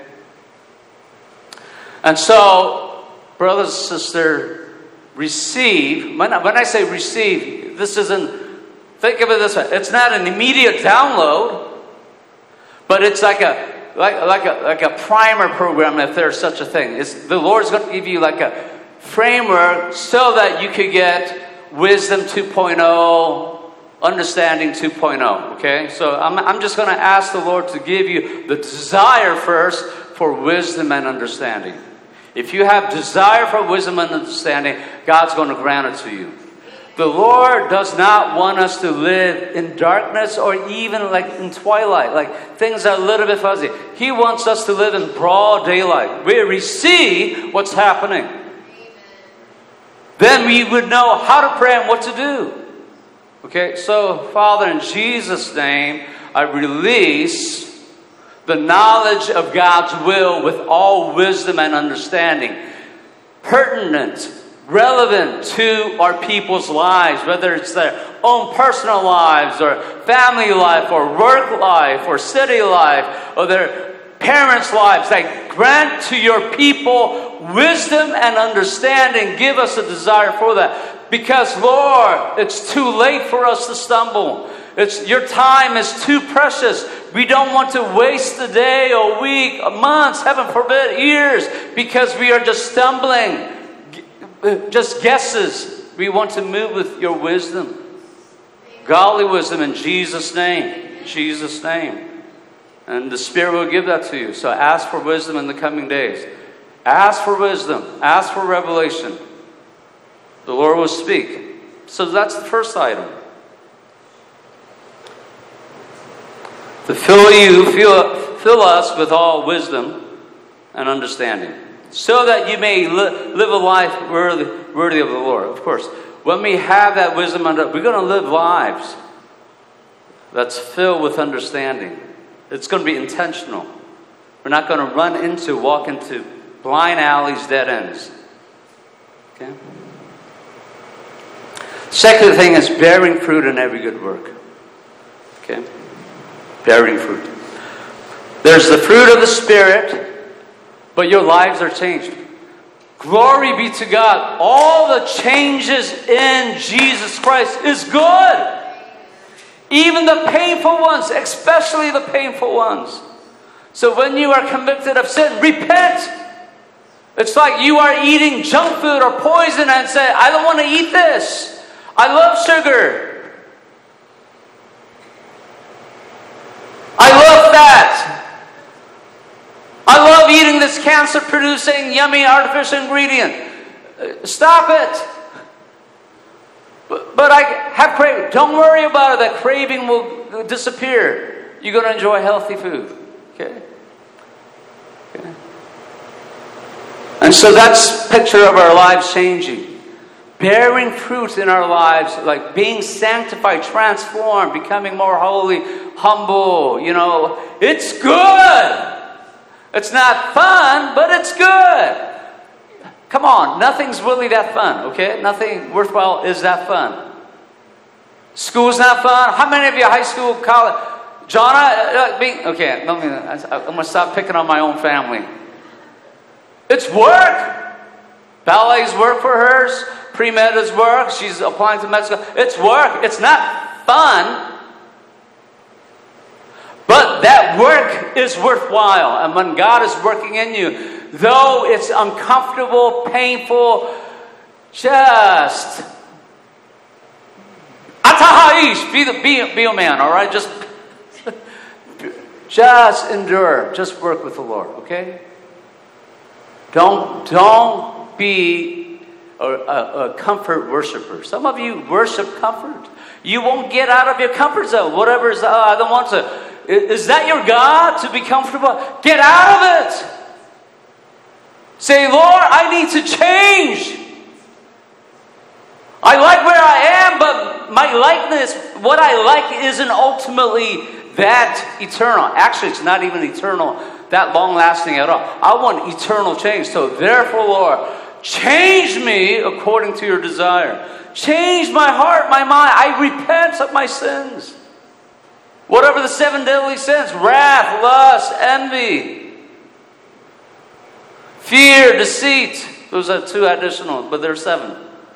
And so, brothers and sisters, receive. When I say receive, this isn't, think of it this way. It's not an immediate download, but it's like a primer program, if there's such a thing. The Lord's going to give you like a framework so that you could get wisdom 2.0, understanding 2.0. Okay? So I'm just going to ask the Lord to give you the desire first for wisdom and understanding. If you have desire for wisdom and understanding, God's going to grant it to you. The Lord does not want us to live in darkness or even like in twilight, like things are a little bit fuzzy. He wants us to live in broad daylight, where we see what's happening. Then we would know how to pray and what to do. Okay, so Father, in Jesus' name, I release the knowledge of God's will with all wisdom and understanding, pertinent, relevant to our people's lives, whether it's their own personal lives or family life or work life or city life or their parents' lives. Like, grant to your people wisdom and understanding. Give us a desire for that. Because, Lord, it's too late for us to stumble. Your time is too precious. We don't want to waste a day, a week, months, heaven forbid, years, because we are just stumbling, just guesses. We want to move with your wisdom. Godly wisdom in Jesus' name. Jesus' name. And the Spirit will give that to you. So ask for wisdom in the coming days. Ask for wisdom. Ask for revelation. The Lord will speak. So that's the first item. To fill us with all wisdom and understanding, so that you may live a life worthy of the Lord. Of course, when we have that wisdom, we're going to live lives that's filled with understanding. It's going to be intentional. We're not going to walk into blind alleys, dead ends. Okay? Second thing is bearing fruit in every good work. Okay? Bearing fruit. There's the fruit of the Spirit, but your lives are changed. Glory be to God. All the changes in Jesus Christ is good. Even the painful ones, especially the painful ones. So when you are convicted of sin, repent. It's like you are eating junk food or poison and say, I don't want to eat this. I love sugar. I love fat. I love eating this cancer-producing, yummy, artificial ingredient. Stop it. But I have craving. Don't worry about it. That craving will disappear. You're going to enjoy healthy food. Okay? And so that's a picture of our lives changing. Bearing fruit in our lives, like being sanctified, transformed, becoming more holy, humble. It's good. It's not fun, but it's good. Come on, nothing's really that fun, okay? Nothing worthwhile is that fun. School's not fun. How many of you high school, college? Jonna, okay, I'm going to stop picking on my own family. It's work. Ballet's work for hers. Pre-med is work. She's applying to med school. It's work. It's not fun. But that work is worthwhile. And when God is working in you, though it's uncomfortable, painful, just atahaish, be a man, all right? Just endure. Just work with the Lord, okay? Don't be a comfort worshiper. Some of you worship comfort. You won't get out of your comfort zone. Whatever is, I don't want to. Is that your God, to be comfortable? Get out of it. Say, Lord, I need to change. I like where I am, but my likeness, what I like isn't ultimately that eternal. Actually, it's not even eternal, that long-lasting at all. I want eternal change. So therefore, Lord, change me according to your desire. Change my heart, my mind. I repent of my sins. Whatever the 7 deadly sins, wrath, lust, envy, fear, deceit. Those are 2 additional, but there are 7.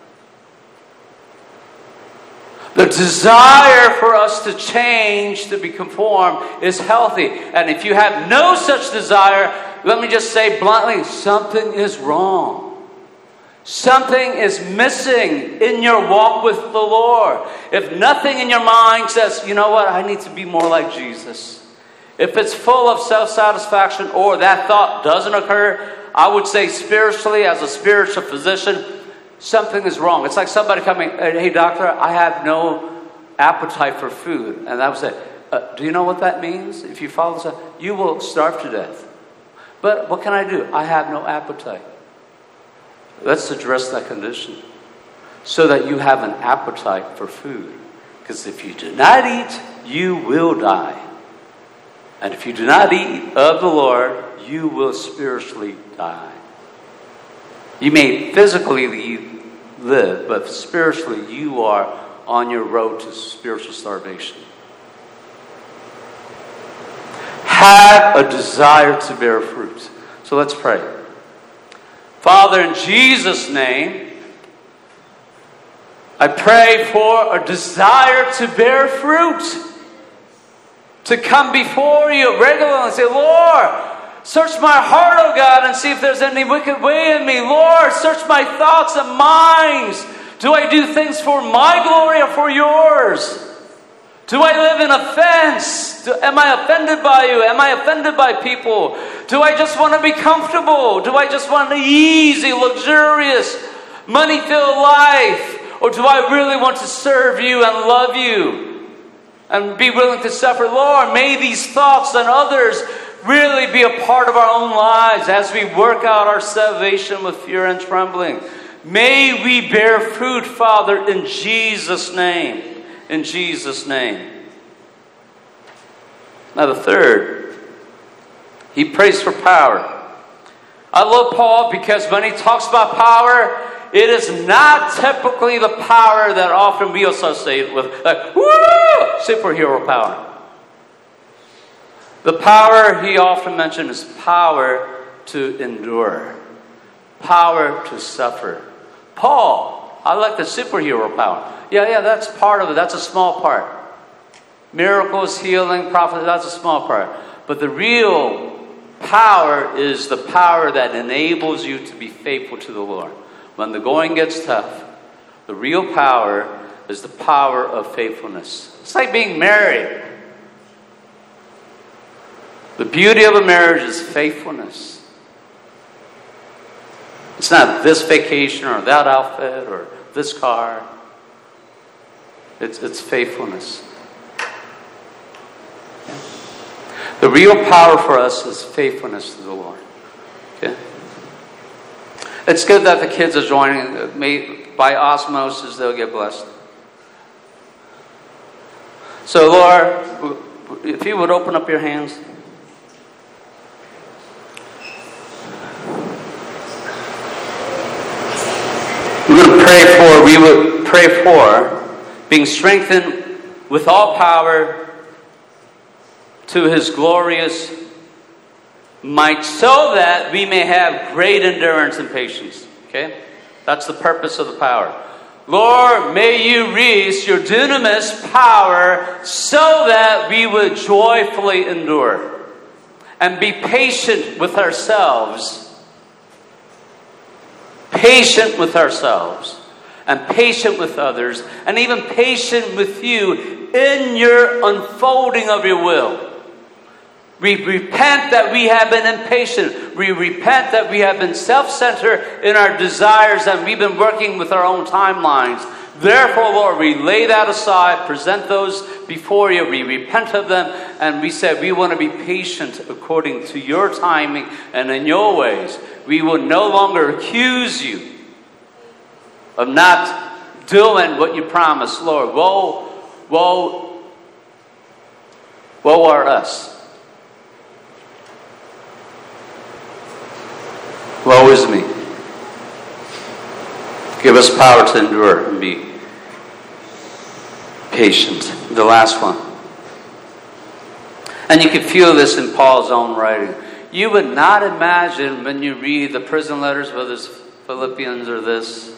The desire for us to change, to be conformed, is healthy. And if you have no such desire, let me just say bluntly, something is wrong. Something is missing in your walk with the Lord. If nothing in your mind says, you know what, I need to be more like Jesus. If it's full of self-satisfaction or that thought doesn't occur, I would say spiritually, as a spiritual physician, something is wrong. It's like somebody coming, hey doctor, I have no appetite for food. And I would say, do you know what that means? If you follow this, you will starve to death. But what can I do? I have no appetite. Let's address that condition so that you have an appetite for food. Because if you do not eat, you will die. And if you do not eat of the Lord, you will spiritually die. You may physically live, but spiritually you are on your road to spiritual starvation. Have a desire to bear fruit. So let's pray. Father, in Jesus' name, I pray for a desire to bear fruit. To come before you regularly and say, Lord, search my heart, oh God, and see if there's any wicked way in me. Lord, search my thoughts and minds. Do I do things for my glory or for yours? Do I live in offense? Am I offended by you? Am I offended by people? Do I just want to be comfortable? Do I just want an easy, luxurious, money-filled life? Or do I really want to serve you and love you and be willing to suffer? Lord, may these thoughts and others really be a part of our own lives as we work out our salvation with fear and trembling. May we bear fruit, Father, in Jesus' name. In Jesus' name. Now the third, he prays for power. I love Paul because when he talks about power, it is not typically the power that often we associate with, like, woo, superhero power. The power he often mentions is power to endure, power to suffer. Paul, I like the superhero power. Yeah, that's part of it. That's a small part. Miracles, healing, prophecy, that's a small part. But the real power is the power that enables you to be faithful to the Lord. When the going gets tough, the real power is the power of faithfulness. It's like being married. The beauty of a marriage is faithfulness. It's not this vacation or that outfit or this car. It's faithfulness. The real power for us is faithfulness to the Lord. Okay? It's good that the kids are joining. By osmosis, they'll get blessed. So, Lord, if you would open up your hands. We would pray for being strengthened with all power to his glorious might, so that we may have great endurance and patience. Okay? That's the purpose of the power. Lord, may you release your dunamis power so that we would joyfully endure and be patient with ourselves. Patient with ourselves. And patient with others, and even patient with you in your unfolding of your will. We repent that we have been impatient. We repent that we have been self-centered in our desires, and we've been working with our own timelines. Therefore, Lord, we lay that aside, present those before you, we repent of them, and we said we want to be patient according to your timing and in your ways. We will no longer accuse you of not doing what you promised, Lord. Woe are us. Woe is me. Give us power to endure and be patient. The last one. And you can feel this in Paul's own writing. You would not imagine when you read the prison letters, whether it's Philippians or this,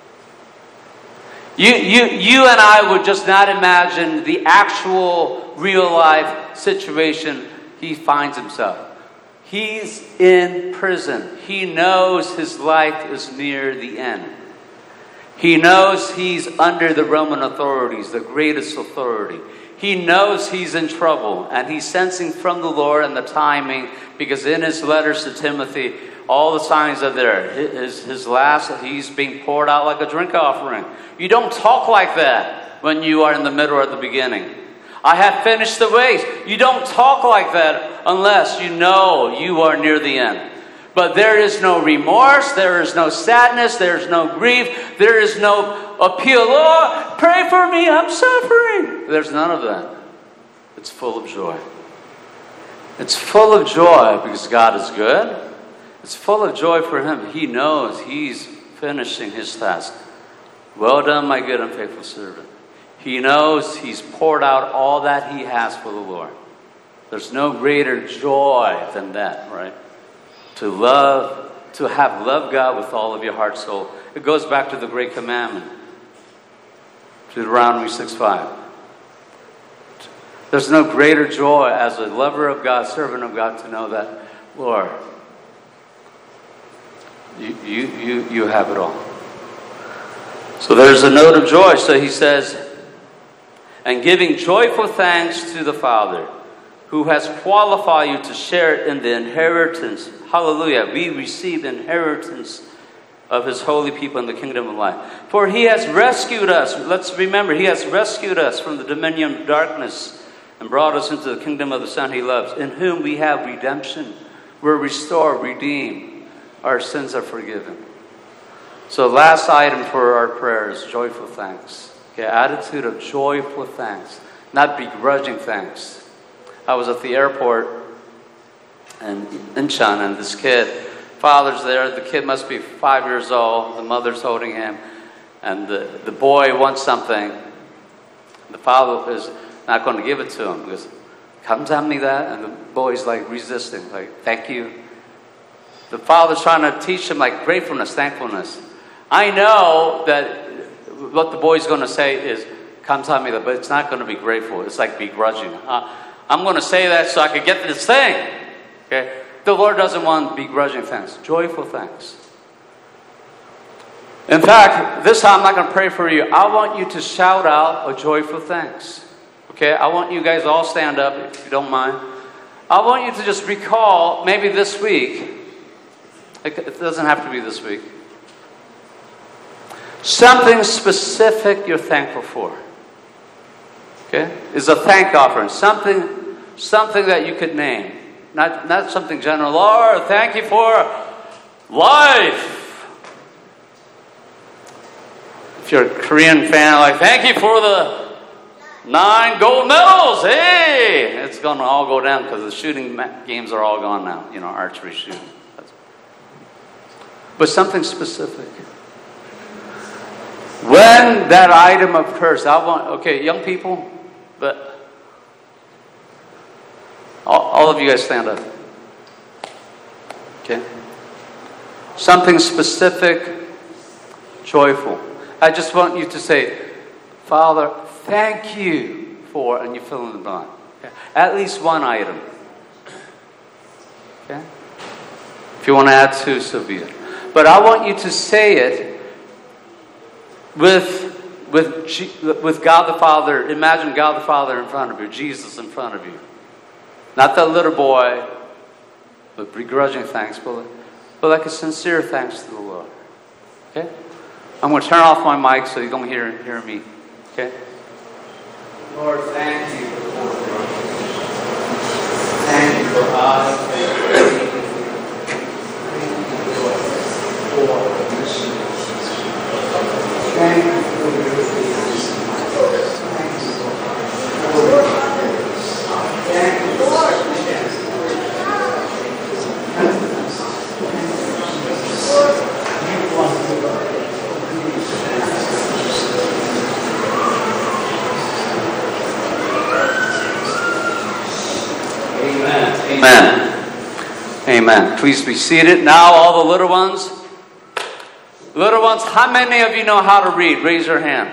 you and I would just not imagine the actual real life situation he finds himself. He's in prison. He knows his life is near the end. He knows he's under the Roman authorities, the greatest authority. He knows he's in trouble, and he's sensing from the Lord and the timing, because in his letters to Timothy, all the signs are there. His last, he's being poured out like a drink offering. You don't talk like that when you are in the middle or at the beginning. I have finished the race. You don't talk like that unless you know you are near the end. But there is no remorse, there is no sadness, there is no grief, there is no appeal, Lord, pray for me, I'm suffering. There's none of that. It's full of joy. It's full of joy because God is good. It's full of joy for him. He knows he's finishing his task. Well done, my good and faithful servant. He knows he's poured out all that he has for the Lord. There's no greater joy than that, right? To have loved God with all of your heart, soul. It goes back to the great commandment. Deuteronomy 6:5. There's no greater joy as a lover of God, servant of God, to know that, Lord, you have it all. So there's a note of joy. So he says, and giving joyful thanks to the Father, who has qualified you to share in the inheritance. Hallelujah. We receive inheritance of his holy people in the kingdom of light. For he has rescued us. Let's remember, he has rescued us from the dominion of darkness and brought us into the kingdom of the Son he loves, in whom we have redemption. We're restored, redeemed. Our sins are forgiven. So last item for our prayer is joyful thanks. Okay, attitude of joyful thanks, not begrudging thanks. I was at the airport in Incheon, and this kid, father's there. The kid must be 5 years old. The mother's holding him, and the boy wants something. The father is not going to give it to him because, 감사합니다, and the boy's like resisting, like, thank you. The father's trying to teach him like gratefulness, thankfulness. I know that what the boy's going to say is 감사합니다, but it's not going to be grateful. It's like begrudging. I'm going to say that so I can get this thing. Okay? The Lord doesn't want begrudging thanks. Joyful thanks. In fact, this time I'm not going to pray for you. I want you to shout out a joyful thanks. Okay? I want you guys all stand up if you don't mind. I want you to just recall, maybe this week. It doesn't have to be this week. Something specific you're thankful for. Okay? Is a thank offering. Something that you could name. Not something general. Lord, thank you for life. If you're a Korean fan, like, thank you for the 9 gold medals. Hey! It's going to all go down because the shooting games are all gone now. You know, archery shooting. But something specific. When that item occurs, okay, young people, but all of you guys stand up. Okay? Something specific, joyful. I just want you to say, Father, thank you for, and you fill in the blank. Okay? At least one item. Okay? If you want to add 2, so be it. But I want you to say it with God the Father. Imagine God the Father in front of you, Jesus in front of you. Not that little boy with begrudging thanks, but like a sincere thanks to the Lord. Okay? I'm going to turn off my mic so you don't hear me. Okay? Lord, thank you for us. Thank you for your goodness. Thank you for Amen. Amen. Please be seated. Now, all the little ones. Little ones, how many of you know how to read? Raise your hand.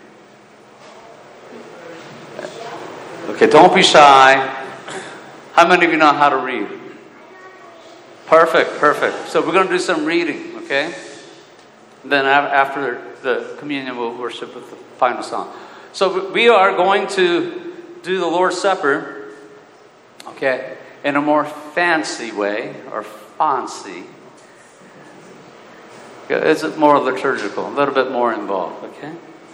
Okay, don't be shy. How many of you know how to read? Perfect, perfect. So we're going to do some reading, okay? Then after the communion, we'll worship with the final song. So we are going to do the Lord's Supper, okay, in a more fancy way, or fancy. It's more liturgical, a little bit more involved, okay?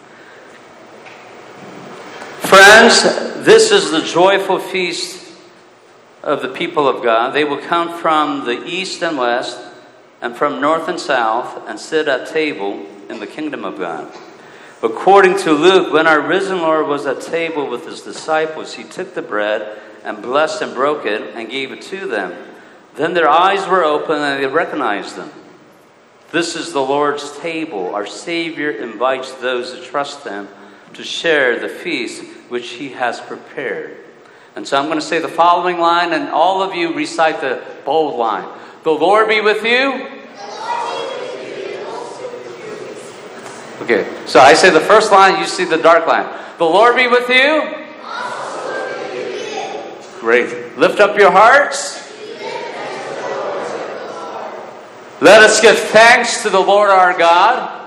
Friends, this is the joyful feast of the people of God. They will come from the east and west, and from north and south, and sit at table in the kingdom of God. According to Luke, when our risen Lord was at table with his disciples, he took the bread and blessed and broke it and gave it to them. Then their eyes were open and they recognized them. This is the Lord's table. Our Savior invites those who trust him to share the feast which he has prepared. And so I'm going to say the following line, and all of you recite the bold line. The Lord be with you. Okay, so I say the first line, you see the dark line. The Lord be with you. Great. Lift up your hearts. Let us give thanks to the Lord our God.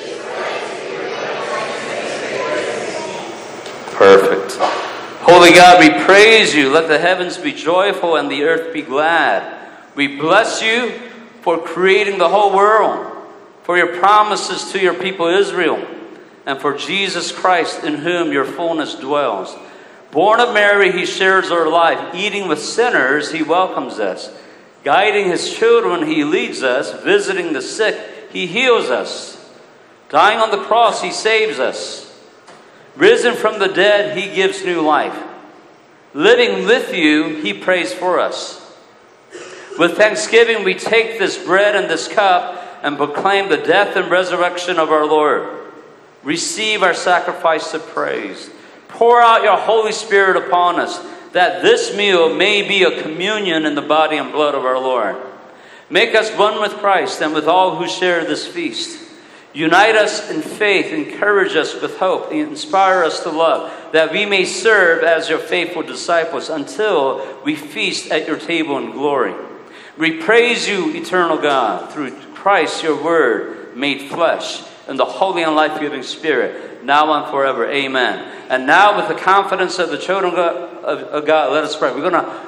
Perfect. Holy God, we praise you. Let the heavens be joyful and the earth be glad. We bless you for creating the whole world, for your promises to your people Israel, and for Jesus Christ in whom your fullness dwells. Born of Mary, he shares our life. Eating with sinners, he welcomes us. Guiding his children, he leads us. Visiting the sick, he heals us. Dying on the cross, he saves us. Risen from the dead, he gives new life. Living with you, he prays for us. With thanksgiving, we take this bread and this cup and proclaim the death and resurrection of our Lord. Receive our sacrifice of praise. Pour out your Holy Spirit upon us, that this meal may be a communion in the body and blood of our Lord. Make us one with Christ and with all who share this feast. Unite us in faith, encourage us with hope, inspire us to love, that we may serve as your faithful disciples until we feast at your table in glory. We praise you, eternal God, through Christ, your word, made flesh, and the Holy and life-giving Spirit, now and forever. Amen. And now, with the confidence of the children of God, let us pray. We're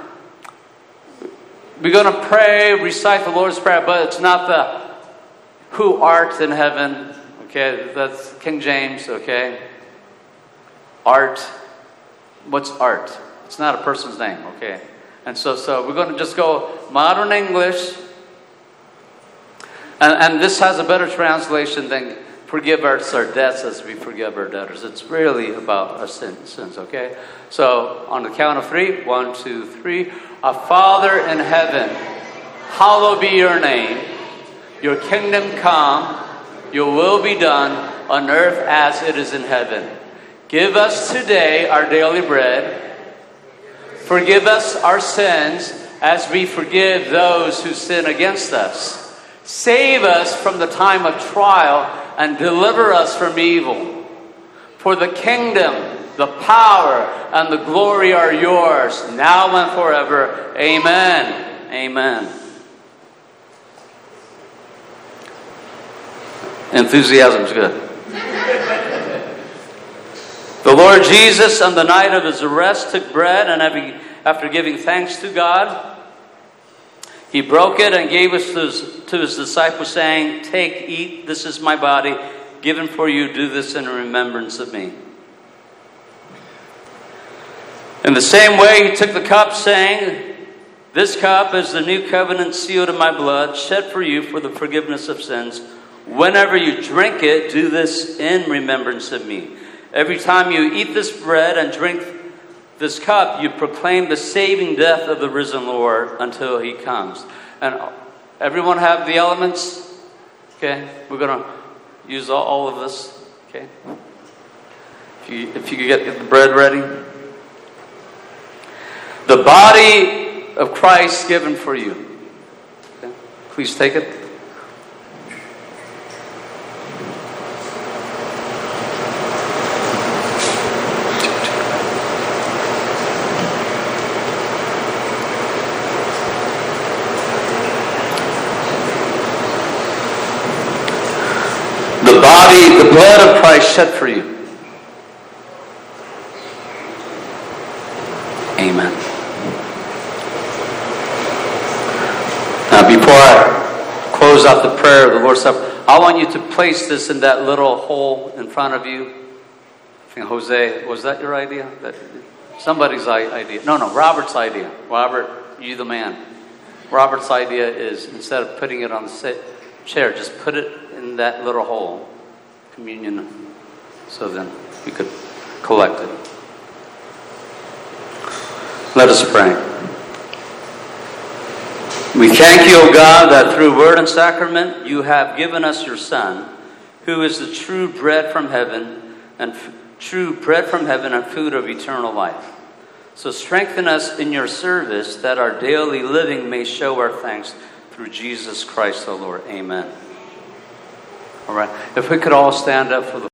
gonna pray, recite the Lord's Prayer, but it's not the "Who art in heaven." Okay, that's King James. Okay, art. What's art? It's not a person's name. Okay, and so we're going to just go modern English, and this has a better translation than "Forgive us our debts as we forgive our debtors." It's really about our sins. Okay, so on the count of 3, 1, 2, 3. Our Father in heaven, hallowed be your name. Your kingdom come, your will be done on earth as it is in heaven. Give us today our daily bread. Forgive us our sins as we forgive those who sin against us. Save us from the time of trial and deliver us from evil. For the kingdom, the power, and the glory are yours, now and forever. Amen. Amen. Enthusiasm's good. The Lord Jesus, on the night of his arrest, took bread, and after giving thanks to God, he broke it and gave it to his disciples, saying, "Take, eat, this is my body, given for you. Do this in remembrance of me." In the same way, he took the cup, saying, "This cup is the new covenant sealed in my blood, shed for you for the forgiveness of sins. Whenever you drink it, do this in remembrance of me." Every time you eat this bread and drink this cup, you proclaim the saving death of the risen Lord until he comes. And everyone have the elements? Okay, we're going to use all of this. Okay, if you could get the bread ready. The body of Christ given for you. Okay? Please take it. The body, the blood of Christ shed for you. Amen. Now, before I close out the prayer of the Lord's Supper, I want you to place this in that little hole in front of you. I think Jose, was that your idea? Somebody's idea. No, Robert's idea. Robert, you the man. Robert's idea is, instead of putting it on the chair, just put it in that little hole, communion, so then we could collect it. Let us pray. We thank you, O God, that through word and sacrament you have given us your Son, who is the true bread from heaven and food of eternal life. So strengthen us in your service, that our daily living may show our thanks through Jesus Christ, the Lord. Amen. All right. If we could all stand up for the